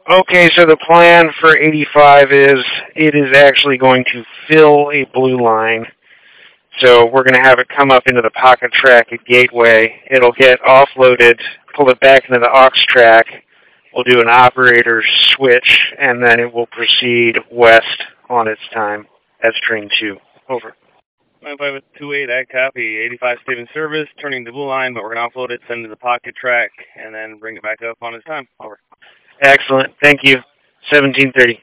Okay, so the plan for 85 is it is actually going to fill a blue line. So we're going to have it come up into the pocket track at Gateway. It'll get offloaded, pull it back into the aux track. We'll do an operator switch, and then it will proceed west on its time as train 2. Over. 9528, I copy. 85 stayed in service, turning the blue line, but we're going to offload it, send it to the pocket track, and then bring it back up on its time. Over. Excellent. Thank you. 1730.